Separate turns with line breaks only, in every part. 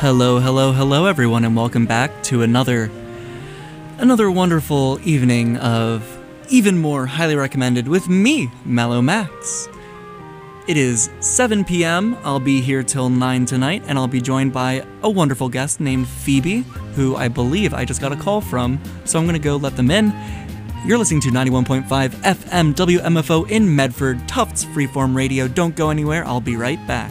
Hello, hello, hello, everyone, and welcome back to another wonderful evening of Even More Highly Recommended with me, Mellow Max. It is 7 p.m. I'll be here till 9 tonight, and I'll be joined by a wonderful guest named Phoebe, who I believe I just got a call from, so I'm going to go let them in. You're listening to 91.5 FM WMFO in Medford, Tufts Freeform Radio. Don't go anywhere, I'll be right back.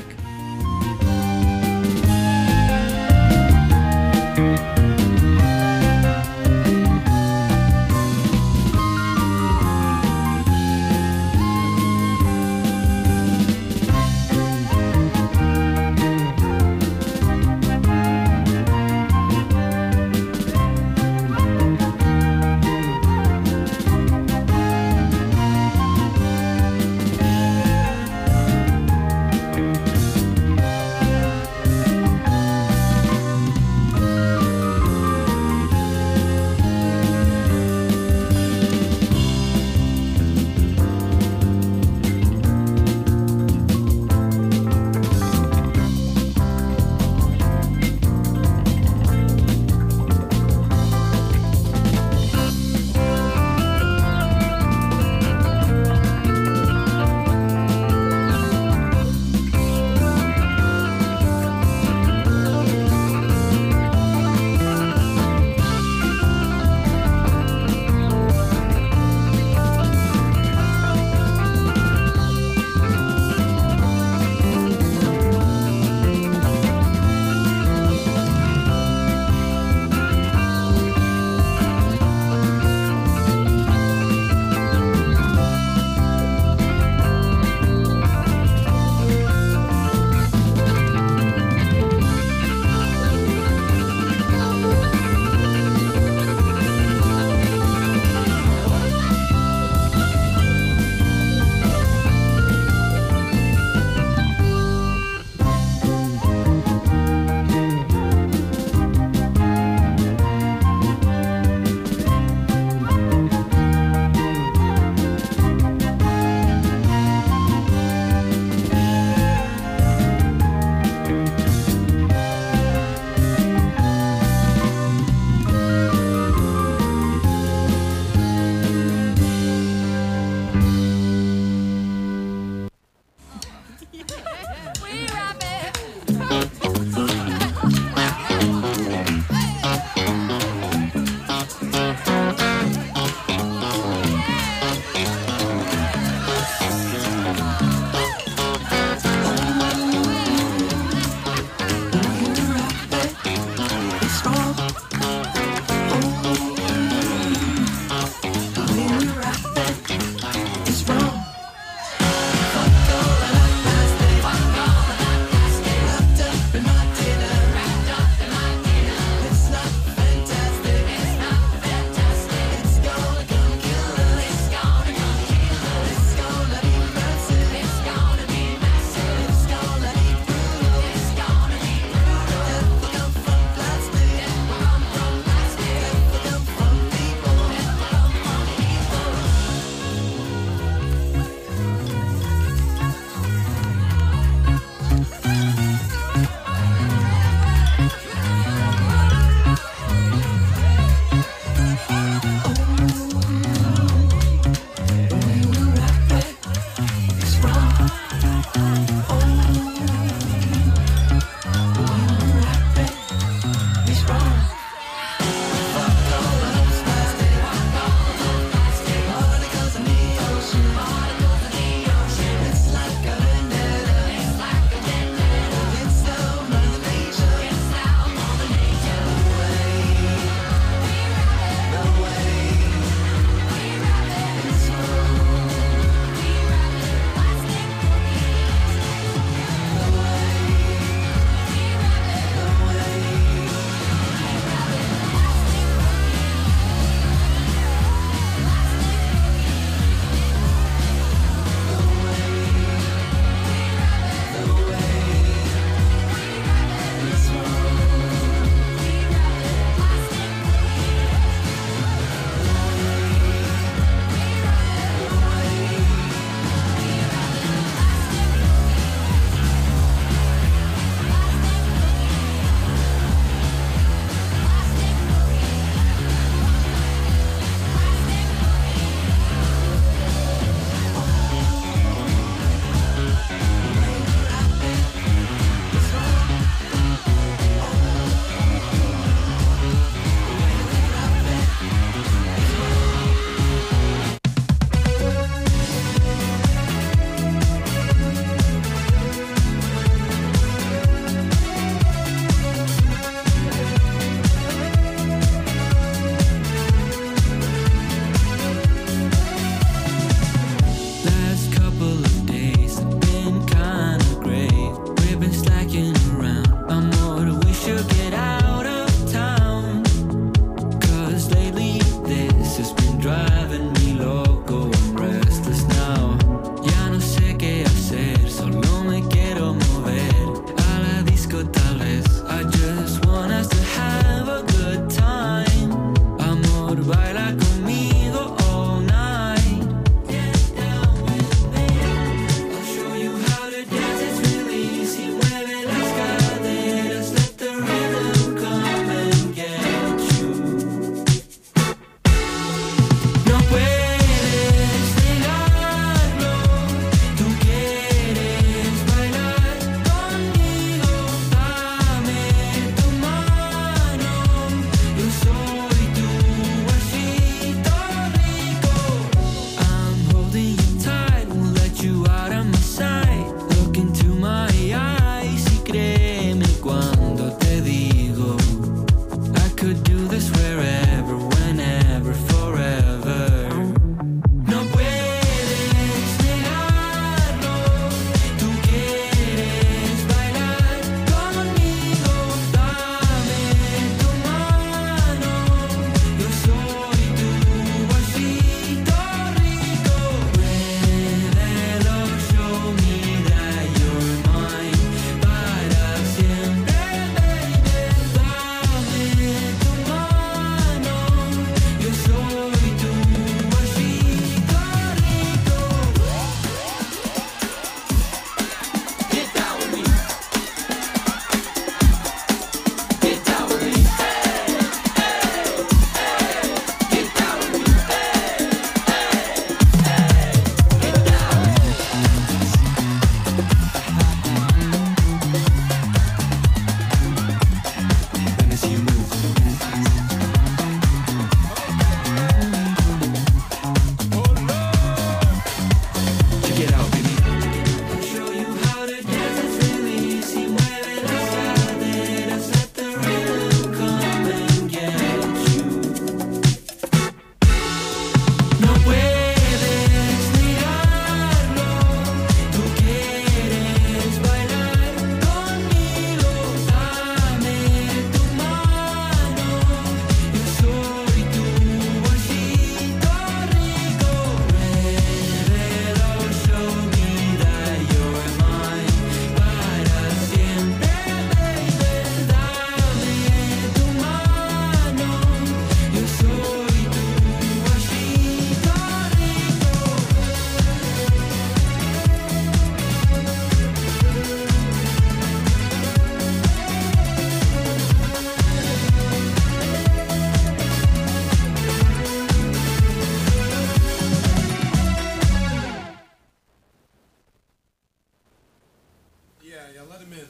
Yeah, let him in.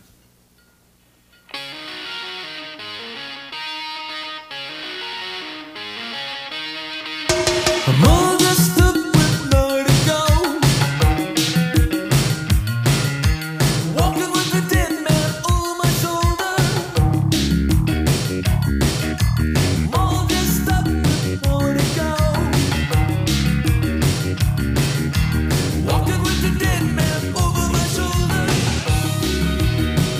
I'm all dressed up with nowhere to go. Walking with a dead man over my shoulder. I'm all dressed up with nowhere to go. Walking with a dead man over my shoulder.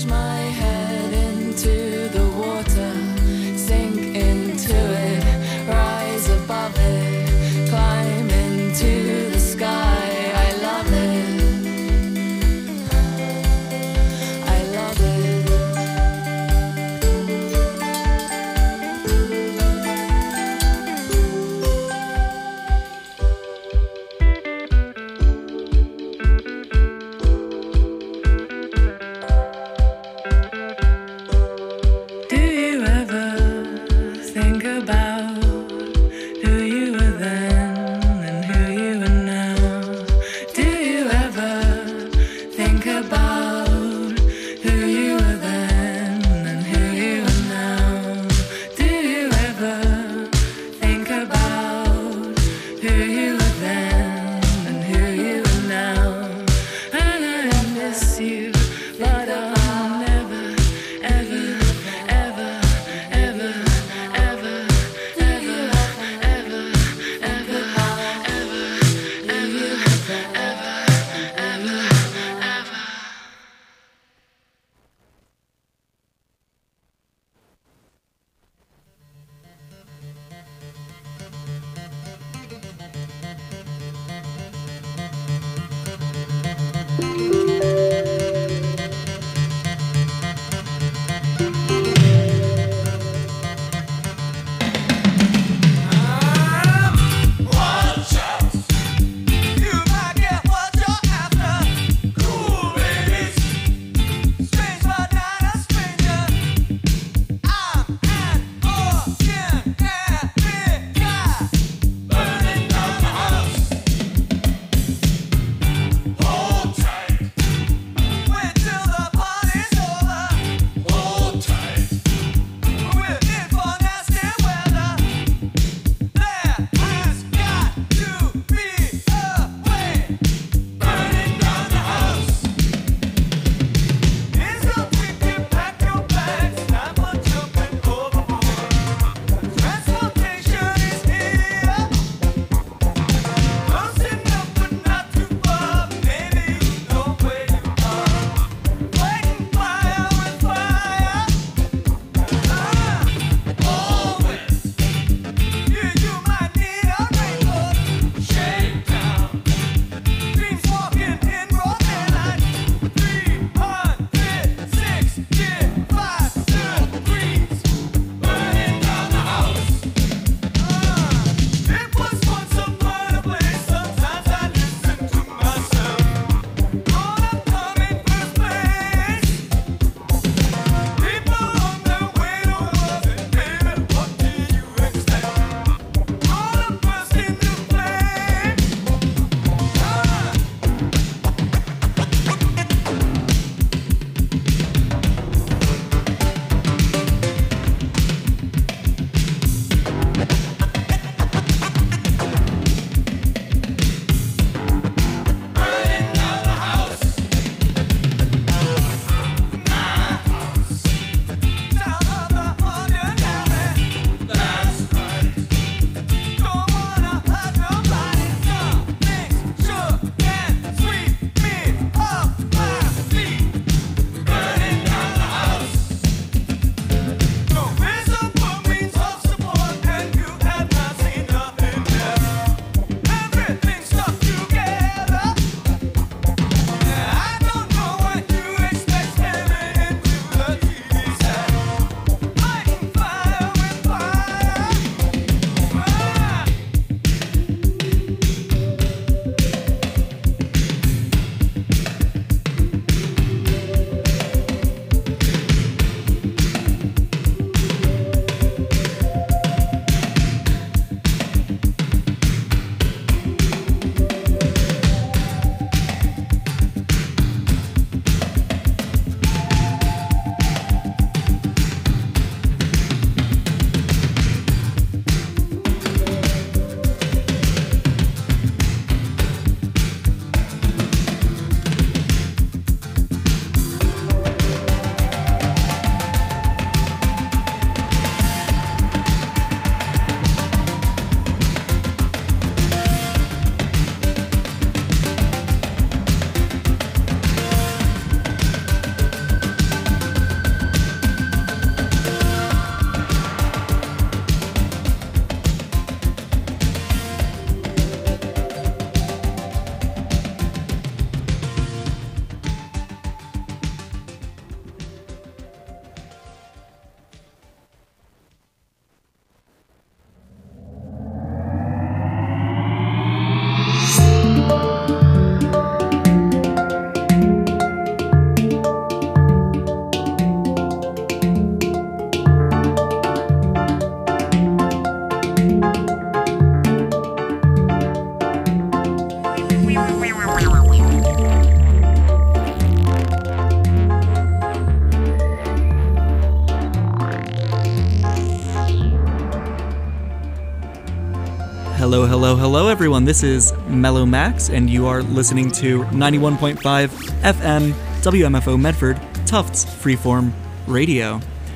plunge my head into the water, sink into it, rise above it, climb into the sky. I love it. I love it.
Hello, hello, hello, everyone. This is Mellow Max, and you are listening to 91.5 FM WMFO Medford, Tufts Freeform Radio.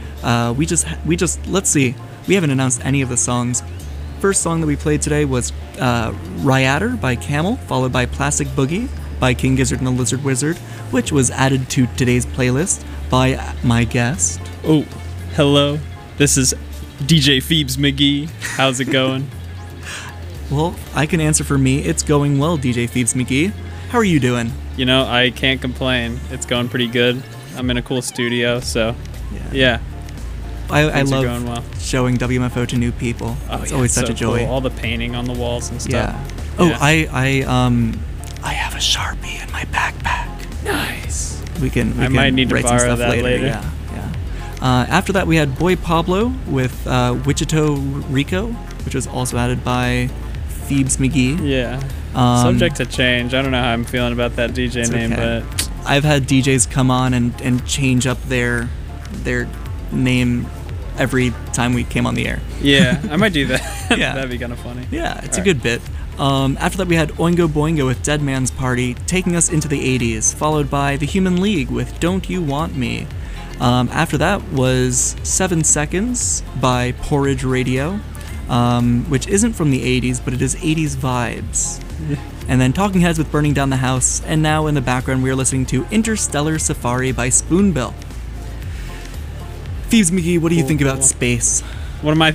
Let's see. We haven't announced any of the songs. First song that we played today was Ryatter by Camel, followed by Plastic Boogie by King Gizzard and the Lizard Wizard, which was added to today's playlist by my guest.
Oh, hello. This is DJ Phoebes McGee. How's it going?
Well, I can answer for me. It's going well, DJ Phoebes McGee. How are you doing?
You know, I can't complain. It's going pretty good. I'm in a cool studio, so yeah.
I
Things are
love
going well.
showing WMFO to new people.
Oh,
It's
yeah,
always such
so
a joy.
Cool. All the painting on the walls and stuff.
Yeah. Oh,
Yeah.
I have a Sharpie in my backpack.
Nice.
We can
might need to
write some
borrow
stuff
that later.
Yeah. After that, we had Boy Pablo with Wichita Rico, which was also added by Phoebes McGee.
Yeah. Subject to change. I don't know how I'm feeling about that DJ
It's
name,
okay.
but
I've had DJs come on and change up their name every time we came on the air.
yeah, I might do that.
Yeah.
That'd be kind of funny.
Yeah, it's a
Alright.
good bit. After that, we had Oingo Boingo with Dead Man's Party, taking us into the 80s, followed by The Human League with Don't You Want Me. After that was 7 Seconds by Porridge Radio, which isn't from the 80s, but it is 80s vibes. And then Talking Heads with Burning Down the House, and now in the background we are listening to Interstellar Safari by Spoonbill. Phoebes McGee, what do you think about space?
What am I?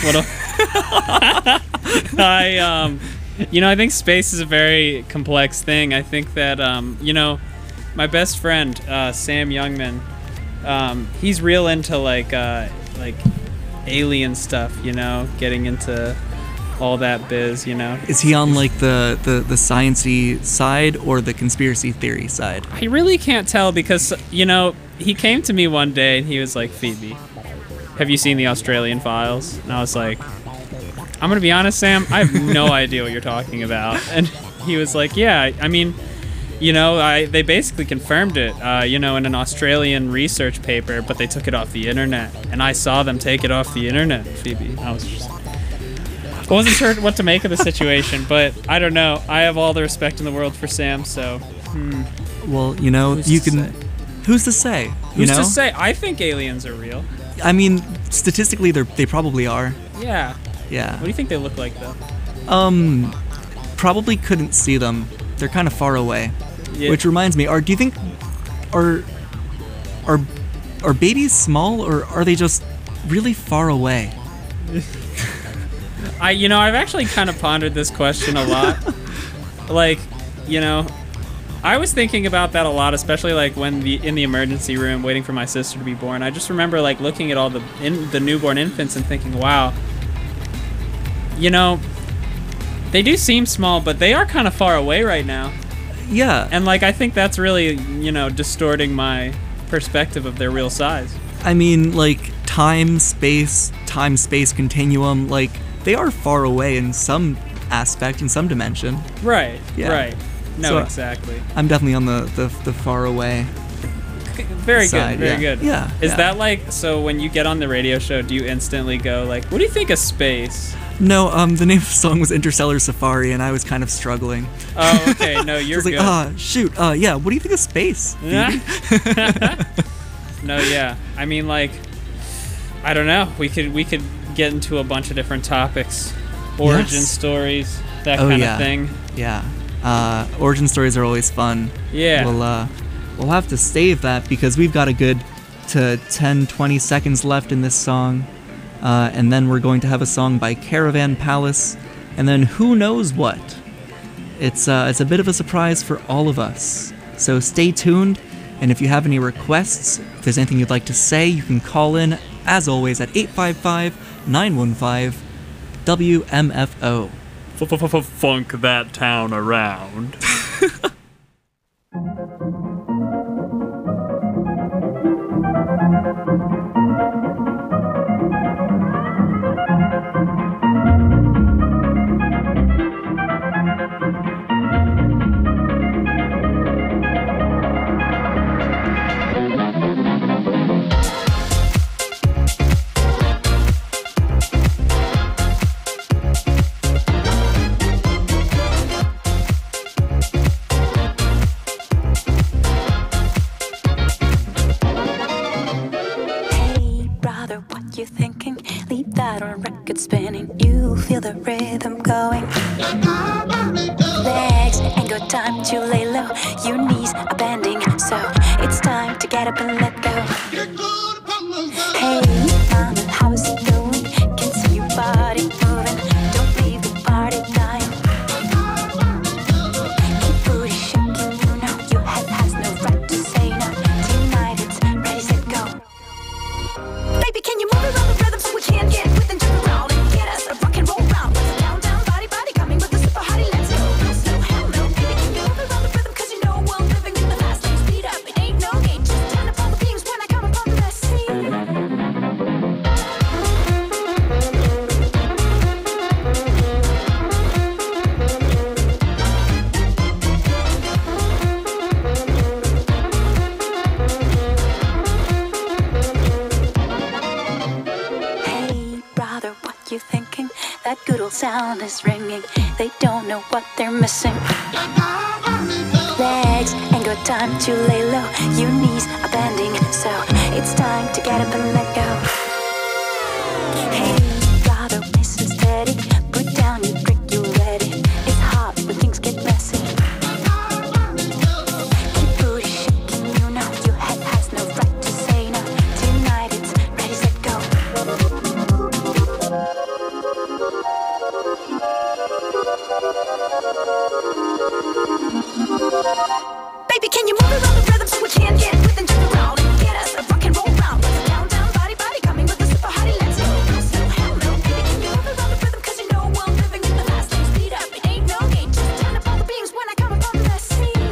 I think space is a very complex thing. I think that my best friend Sam Youngman, he's real into like alien stuff. Getting into all that biz.
Is he on like the science-y side or the conspiracy theory side?
I really can't tell because he came to me one day and he was like, Phoebe, have you seen the Australian Files? And I was like, I'm gonna be honest, Sam, I have no idea what you're talking about. And he was like, yeah, I mean, they basically confirmed it, in an Australian research paper, but they took it off the internet. And I saw them take it off the internet, Phoebe. I wasn't sure what to make of the situation, but I don't know. I have all the respect in the world for Sam, so.
Well, Who's to say?
Who's to say? I think aliens are real.
I mean, statistically, they probably are.
Yeah.
Yeah.
What do you think they look like, though?
Probably couldn't see them. They're kind of far away.
Yeah.
Which reminds me, do you think are babies small or are they just really far away?
I've actually kind of pondered this question a lot. I was thinking about that a lot, especially like when in the emergency room waiting for my sister to be born. I just remember like looking at all the newborn infants and thinking, wow, they do seem small, but they are kind of far away right now.
Yeah.
And like I think that's really, distorting my perspective of their real size.
I mean, like time space continuum, like they are far away in some aspect, in some dimension.
Right.
Yeah.
Right. No,
So,
exactly.
I'm definitely on the far away.
Very
side,
good, very
yeah.
good.
Yeah,
Is
yeah.
that like, so when you get on the radio show, do you instantly go like, what do you think of space?
No, the name of the song was Interstellar Safari, and I was kind of struggling.
Oh, okay, no,
I
you're
was like,
good.
shoot, yeah, what do you think of space?
No, yeah. I mean, like, I don't know. We could get into a bunch of different topics, origin
Yes.
stories, that
Oh,
kind
yeah.
of thing.
Yeah. Origin stories are always fun.
Yeah.
We'll have to save that because we've got a good to 10-20 seconds left in this song. And then we're going to have a song by Caravan Palace, and then who knows what. It's a bit of a surprise for all of us. So stay tuned, and if you have any requests, if there's anything you'd like to say, you can call in, as always, at 855-915-WMFO.
Funk that town around.
the rhythm going. Legs ain't got time to lay low. Your knees are bending, so it's time to get up and let go. Hey, mama, how's it going? Can see your body moving. Don't leave the party dying. Keep booty shaking, you know your head has no right to say no. Tonight it's ready, set, go. Baby, can you move around the rhythm so we can get with and turn around and get us a rock and roll round? Down, down, body, body, coming with the super hottie, let's go. No slow, hell no. Baby, can you move around the rhythm? Cause you know I'm living in the fast lane. Speed up, it ain't no game. Just turn up all the beams when I come upon the scene. Hey, brother, what you thinking? That good old sound is ringing. They don't know what they're missing. Legs ain't got time to lay low. Your knees are bending, so it's time to get up and let go. Hey, brother, nice and steady. Put down your drink, you ready. It's hot when things get messy. Keep booty shaking, you know your head has no right to say no. Tonight it's ready, set, go. Baby, can you move around the rhythm so we can get with and turn around and get us a rock and roll round? Down, down, body, body, coming with the super hottie, let's go. No slow, hell no. Baby, can you move around the rhythm? Cause you know I'm living in the fast lane. Speed up, it ain't no game. Just turn up all the beams when I come upon the scene.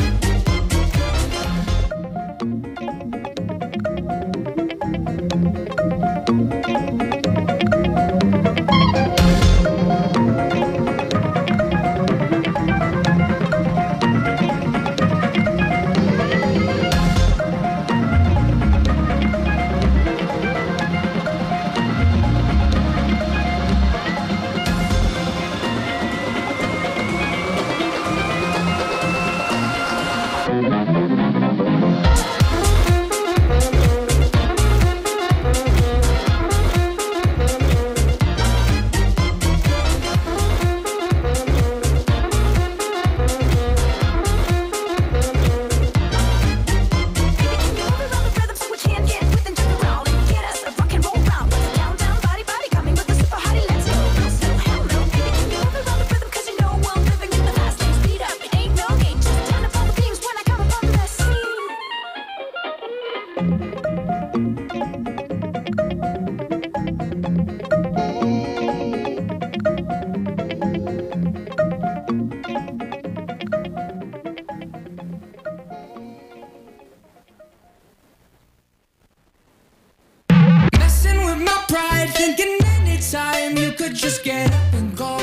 Messing with my pride, thinking anytime you could just get up and go.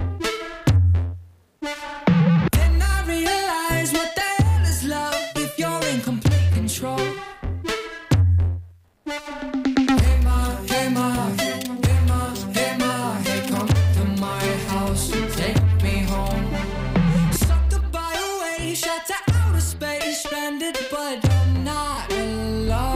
Then I realize what the hell is love if you're in complete control. Hey ma, hey ma, hey ma, hey ma, hey come to my house and take me home. Sucked up by a wave, shot to outer space, stranded but I'm not alone.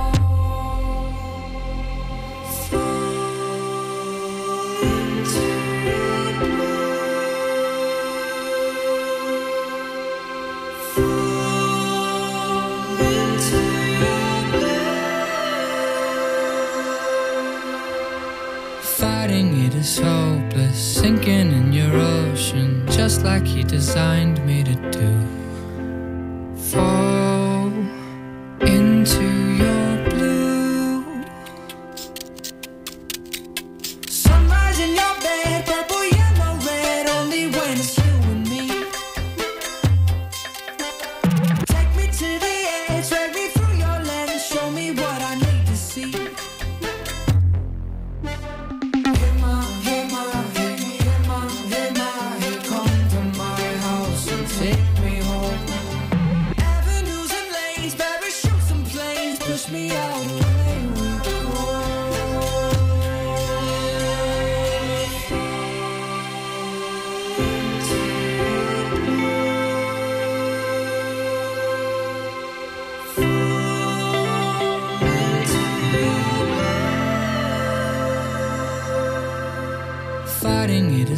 Fighting it is hopeless, sinking in your ocean, just like he designed me to do. Fall into your blue. Sunrise in your bed, purple, yellow, red, only when it's you and me. Take me to the edge, drag me through your lens, show me what I need to see. Hey ma, hey ma, hey, hey ma, hey ma, hey, come to my house and take me home. Avenues and lanes, parachutes and planes, push me out away we go.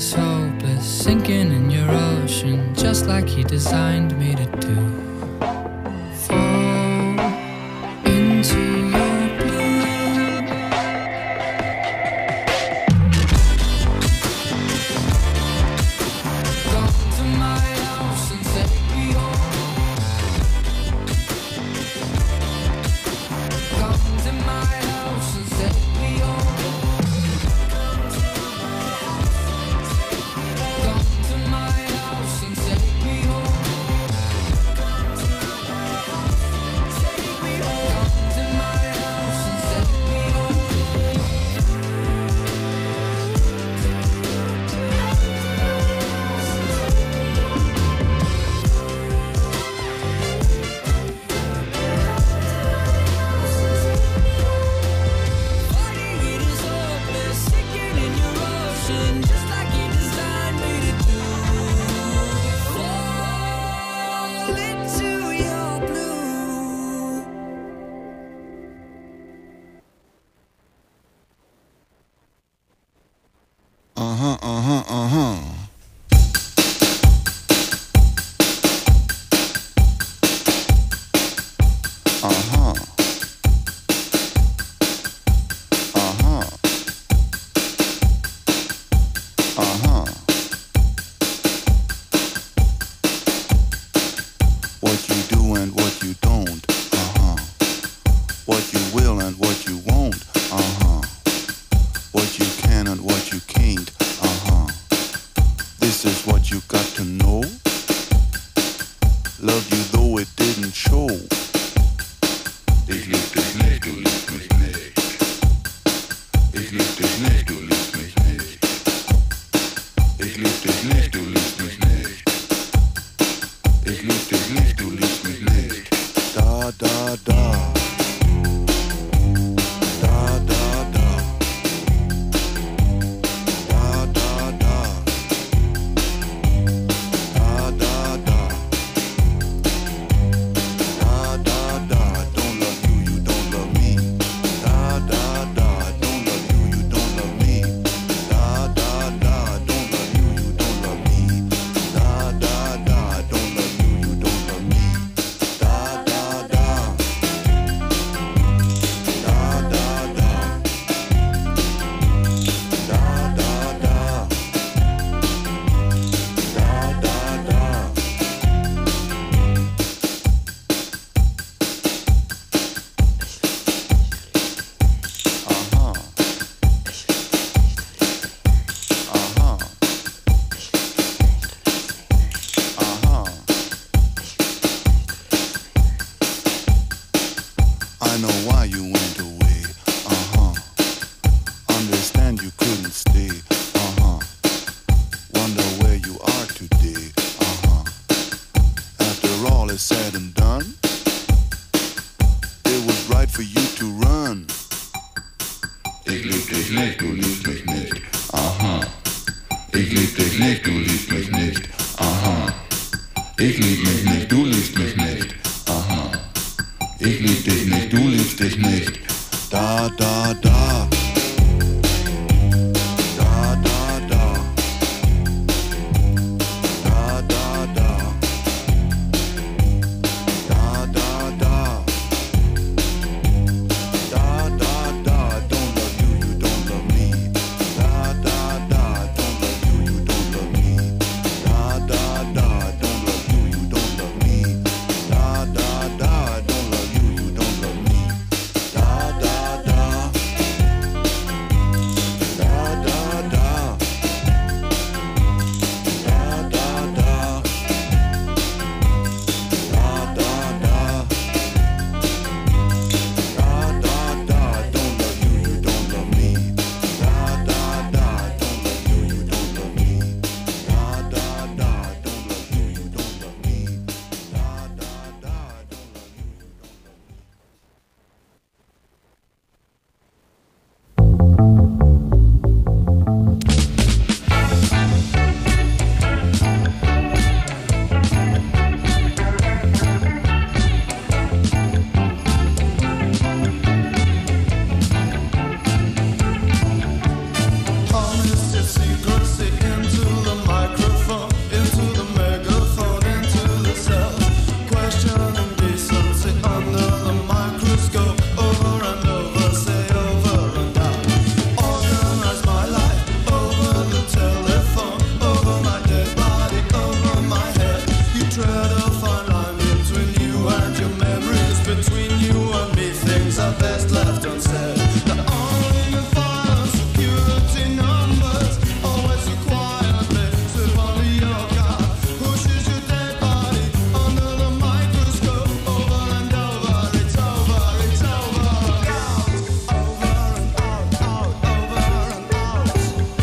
is hopeless, sinking in your ocean, just like he designed me to do. Fall into your blue. Come to my house and take me home. Come to my house and take me home. Come to my house and take me home. Come to my house and take me Fighting it is hopeless, sinking in your ocean, just like he designed me to do. Fall into your blue.
What you do and what you don't, what you will and what you won't, what you can and what you can't, this is what you got to know. Love you though it didn't show. Ich lieb dich nicht, du liebst mich nicht. Ich lieb dich nicht, du liebst mich nicht. Ich lieb dich nicht, du liebst mich nicht. Ich lieb dich nicht, du liebst mich nicht. Da, da, da. Da, da, da. Da, da, da. Da, da, da. Da, da, da. Don't love you, you don't love me. Da, da, da. Don't love you, you don't love me. Da, da, da. Don't love you, you don't love me. Da, da, da. Don't love you, you don't love me. Da, da, da. Da, da, da. Da, da, da. Da, da, da. I know why you went away. Understand you couldn't stay. Wonder where you are today. After all is said and done, it was right for you to run. Ich lieb dich nicht, du liebst mich nicht. Ich lieb dich nicht, du liebst mich nicht. Ich lieb mich nicht, du liebst mich nicht. Ich lieb dich nicht, du liebst dich nicht. Da, da, da. Da, da, da. Da, da, da. Da, da, da. Da, da, da. Don't love you, you don't love me. Da, da, da. Don't love you, you don't love me. Da, da, da. Don't love you, you don't love me. Da, da, da. Don't love you, you don't love me. Da, da, da. Da, da, da. Da, da, da. Da, da, da. Da, da, da. Don't love you, you don't love me. Da, da, da. Don't love you, you don't love me. Da, da, da. Don't love you, you don't love me. Da, da, da. Don't love you, you don't love me.
Promise if secrets into
best left unsaid. The army and fire, security numbers, always so quietly slip under your car, pushes your dead body under the microscope, over and over, it's over, it's over, out, over and out, over and out.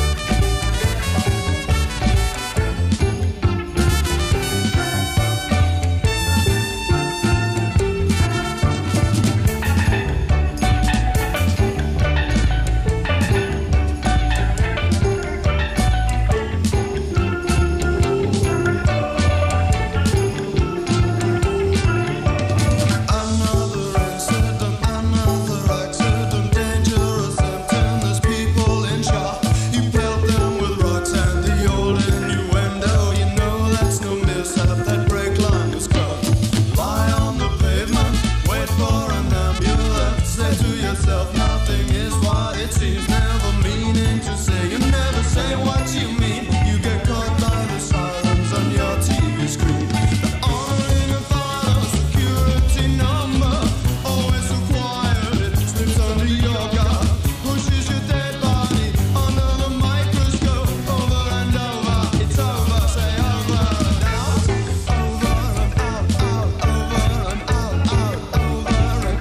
Another accident, dangerous symptom. There's people in shock. You pelt them with rocks and the old innuendo. You know that's no mishap. That brake line was crossed. Lie on the pavement, wait for an ambulance. Say to yourself, nothing is what it seems. Never meaning to say, you never say what you mean. You get caught by the sirens on your TV screen. The on a fire, security number, always so quiet, it slips under your guard, pushes your dead body under the microscope, over and over, it's over, say over and out, over and out, over and out, over and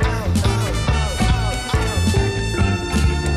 out.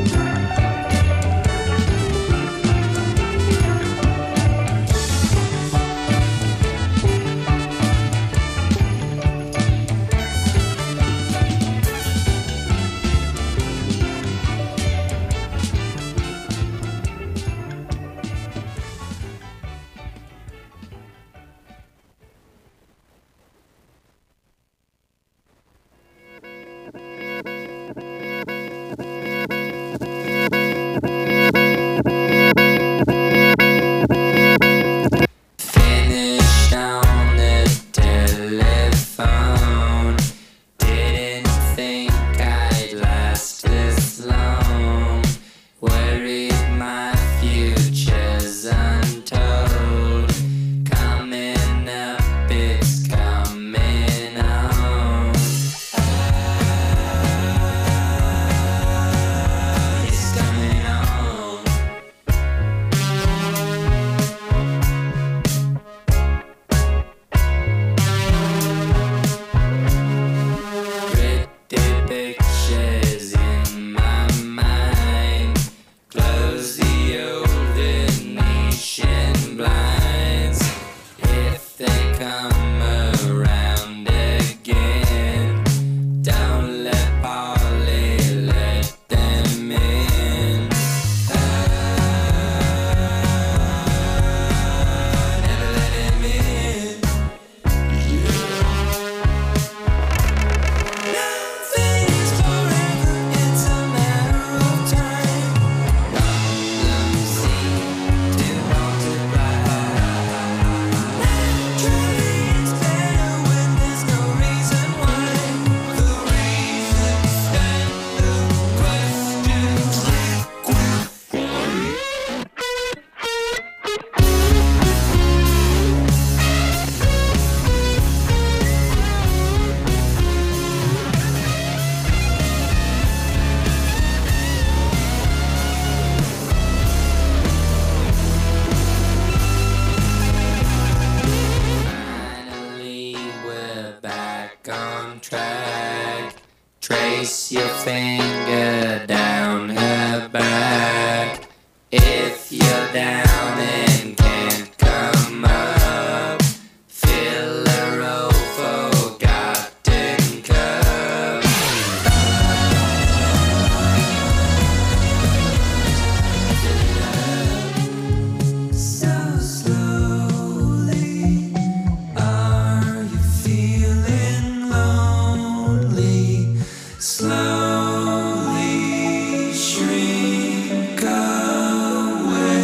Finished on the telephone. Didn't think I'd last this long. Worried my future's untold. Coming up, it's coming on. It's coming on. Pretty pictures in my mind. Close the old Venetian blinds. If they come around again, don't let Polly let them in. Never let him in. Nothing's forever, it's a matter of time. Problems seem to multiply. Naturally, it's better when there's no reason why. The reasons and the questions Finally, we're back on track. Trace your finger down her back. If you're down and can't come up, fill her old forgotten cup. So slowly, are you feeling lonely? Slowly shrink away.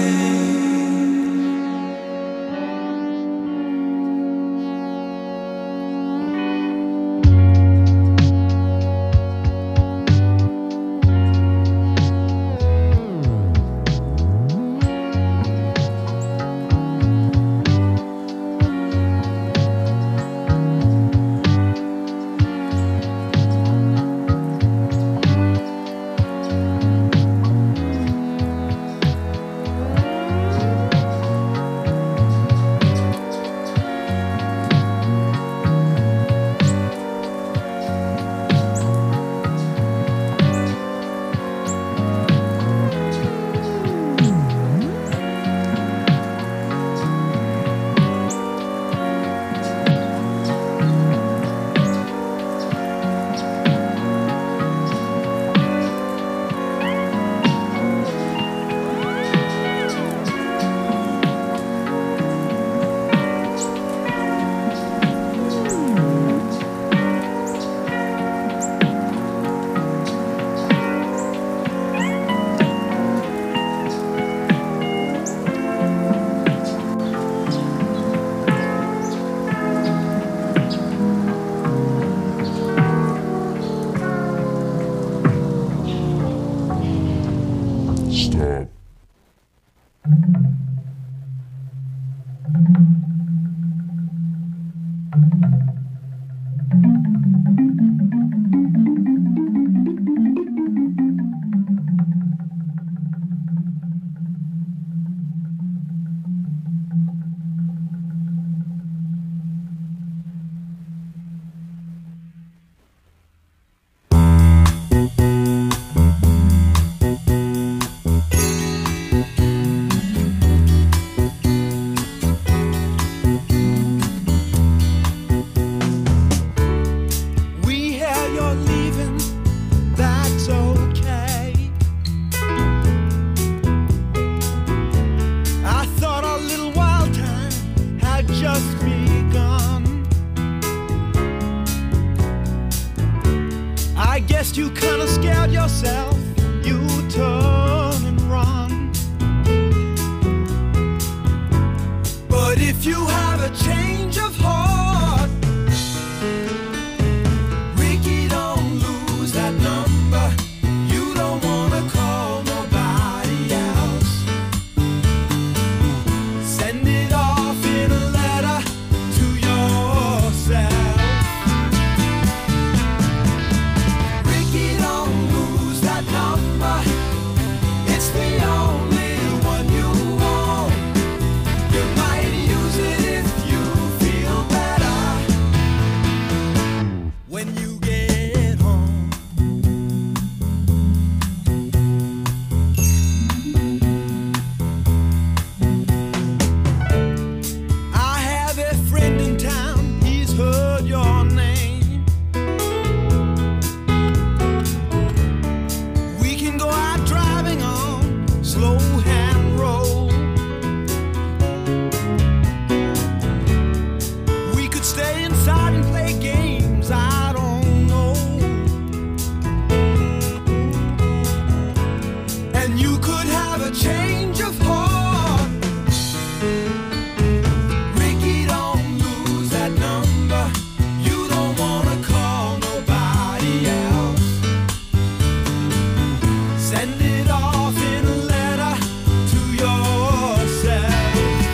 kinda scared yourself, you turn and run. But if you have a change of heart, Ricky, don't lose that number. You don't wanna call nobody else. Send it off in a letter to yourself. Ricky, don't lose that number. It's the only one you want. You might use it if you feel better. When you get home, I have a friend in town, he's heard your name. We can go out driving on slow hand roll. We could stay inside and play games, I don't know. And you could have a change of heart. Ricky, don't lose that number. You don't wanna call nobody else. Send it off in a letter to yourself.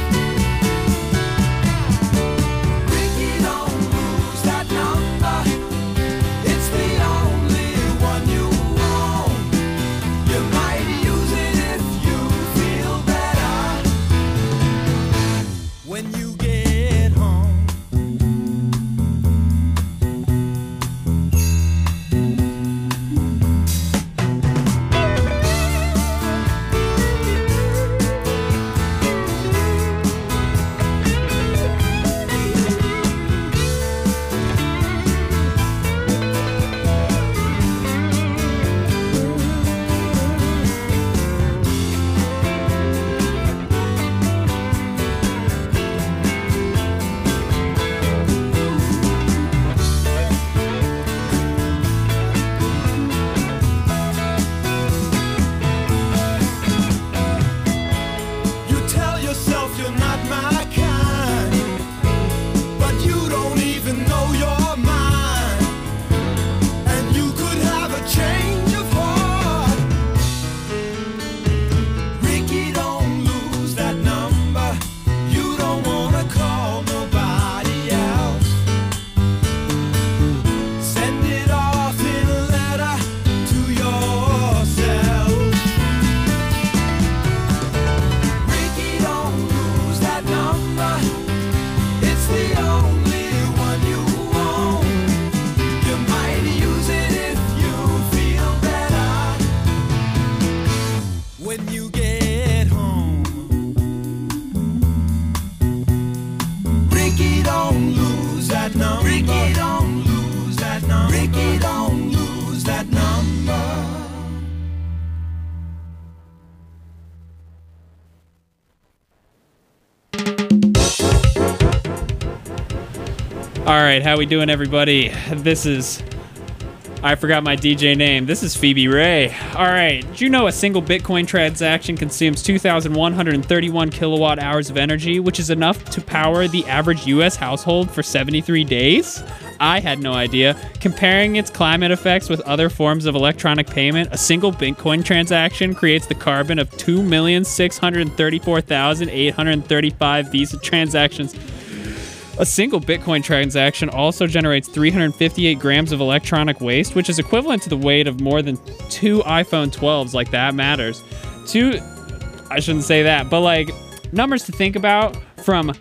Ricky, don't lose that number. It's the only one you want. You might use it if you feel better. When you get home, you tell yourself you're not my kind, but you don't even know your mind. And you could have a change of heart. Ricky, don't lose that number. You don't wanna call nobody else. Send it off in a letter to yourself. Ricky, don't lose that number. It's the only one you want. You might use it if you feel better. When you get home, Ricky, don't lose that number. Ricky, don't lose that number. Ricky, don't lose that number.
All right, how we doing, everybody? This is... I forgot my DJ name. This is Phoebe Ray. All right, did you know a single Bitcoin transaction consumes 2,131 kilowatt hours of energy, which is enough to power the average U.S. household for 73 days? I had no idea. Comparing its climate effects with other forms of electronic payment, a single Bitcoin transaction creates the carbon of 2,634,835 Visa transactions. A single Bitcoin transaction also generates 358 grams of electronic waste, which is equivalent to the weight of more than 2 iPhone 12s. Like, that matters. I shouldn't say that, but like, numbers to think about from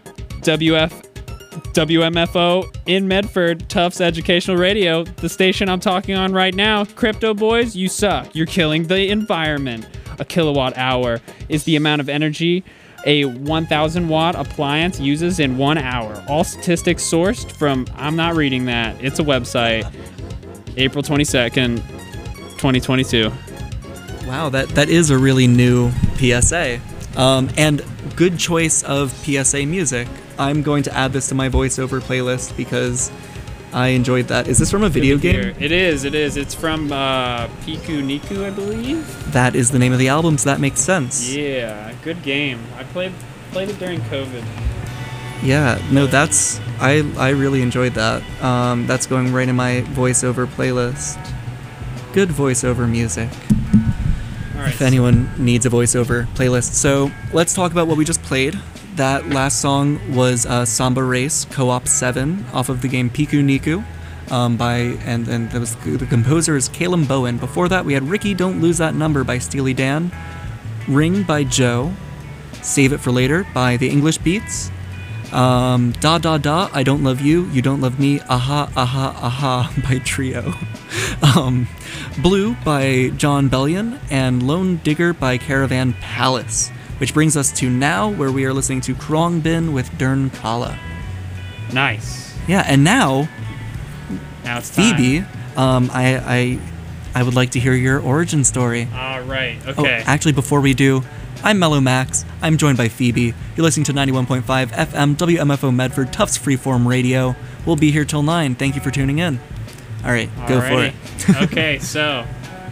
WMFO in Medford, Tufts Educational Radio, the station I'm talking on right now. Crypto boys, you suck. You're killing the environment. A kilowatt hour is the amount of energy a 1,000 watt appliance uses in 1 hour. All statistics sourced from, I'm not reading that, it's a website, April 22nd, 2022.
Wow, that is a really new PSA. And good choice of PSA music. I'm going to add this to my voiceover playlist because I enjoyed that. Is this from a video
Good to
game?
hear. It is. It's from Piku Niku, I believe.
That is the name of the album, so that makes sense.
Yeah, good game. I played it during COVID.
Yeah, no, that's I really enjoyed that. That's going right in my voiceover playlist. Good voiceover music.
All right.
If anyone needs a voiceover playlist. So let's talk about what we just played. That last song was Samba Race Co-op 7 off of the game Piku Niku. And that was, the composer is Caleb Bowen. Before that, we had Ricky Don't Lose That Number by Steely Dan, Ring by Joe, Save It for Later by The English Beats, Da Da Da, I Don't Love You, You Don't Love Me, Aha Aha Aha by Trio, Blue by John Bellion, and Lone Digger by Caravan Palace. Which brings us to now, where we are listening to Krong Bin with Dern Kala.
Nice.
Yeah, and now,
Now it's time.
Phoebe, I would like to hear your origin story.
All right.
Oh,
Okay.
actually, before we do, I'm Mellow Max. I'm joined by Phoebe. You're listening to 91.5 FM WMFO Medford, Tufts Freeform Radio. We'll be here till 9. Thank you for tuning in. All right, go for it.
Alrighty. Okay, so,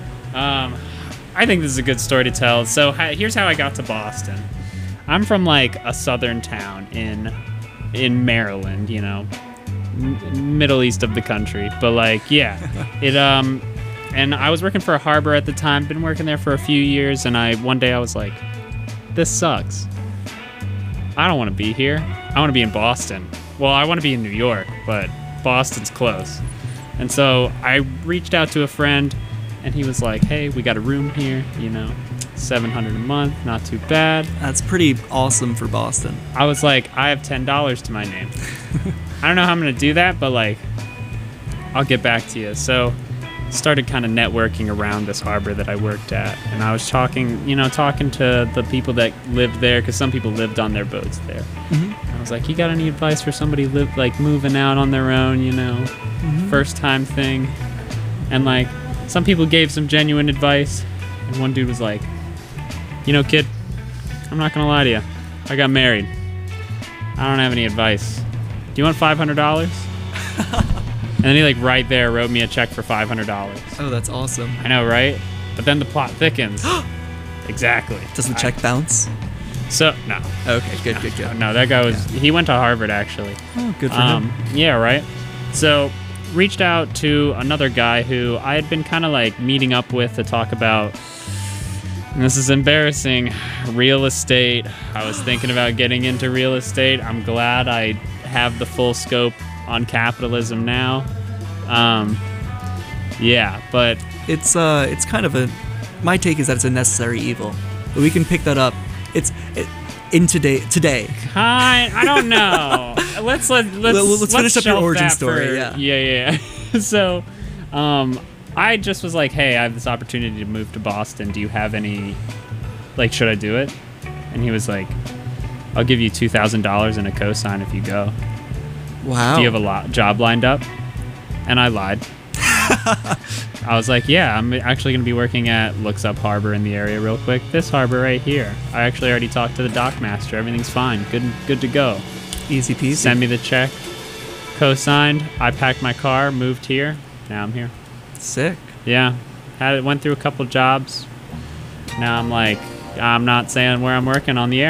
I think this is a good story to tell. So here's how I got to Boston. I'm from like a southern town in Maryland, you know, middle east of the country. But like, yeah, and I was working for a harbor at the time. Been working there for a few years, and one day I was like, this sucks. I don't want to be here. I want to be in Boston. Well, I want to be in New York, but Boston's close. And so I reached out to a friend, and he was like, hey, we got a room here, you know, $700 a month, not too bad.
That's pretty awesome for Boston.
I was like, I have $10 to my name. I don't know how I'm going to do that, but like, I'll get back to you. So started kind of networking around this harbor that I worked at. And I was talking to the people that lived there, because some people lived on their boats there.
Mm-hmm.
I was like, you got any advice for somebody moving out on their own, you know, first time thing? And like, some people gave some genuine advice, and one dude was like, you know, kid, I'm not gonna lie to you. I got married. I don't have any advice. Do you want $500? And then he like right there wrote me a check for $500.
Oh, that's awesome.
I know, right? But then the plot thickens. Exactly.
Does the check bounce?
So, no.
Okay, good.
No, that guy he went to Harvard actually.
Oh, good for him.
Yeah, right. So, reached out to another guy who I had been kind of like meeting up with to talk about, and this is embarrassing, real estate. I was thinking about getting into real estate. I'm glad I have the full scope on capitalism now. Yeah, but
It's kind of my take is that it's a necessary evil. But we can pick that up. In today.
I don't know. Let's
finish up your
shelf
origin
that
story,
for-
yeah.
Yeah. So, I just was like, hey, I have this opportunity to move to Boston. Do you have any? Like, should I do it? And he was like, I'll give you $2,000 and a cosign if you go.
Wow.
Do you have a job lined up? And I lied. I was like, yeah, I'm actually going to be working at Looks Up Harbor in the area real quick. This harbor right here. I actually already talked to the dockmaster. Everything's fine. Good to go.
Easy peasy.
Send me the check. Co-signed. I packed my car, moved here. Now I'm here.
Sick.
Yeah. Went through a couple jobs. Now I'm like, I'm not saying where I'm working on the air.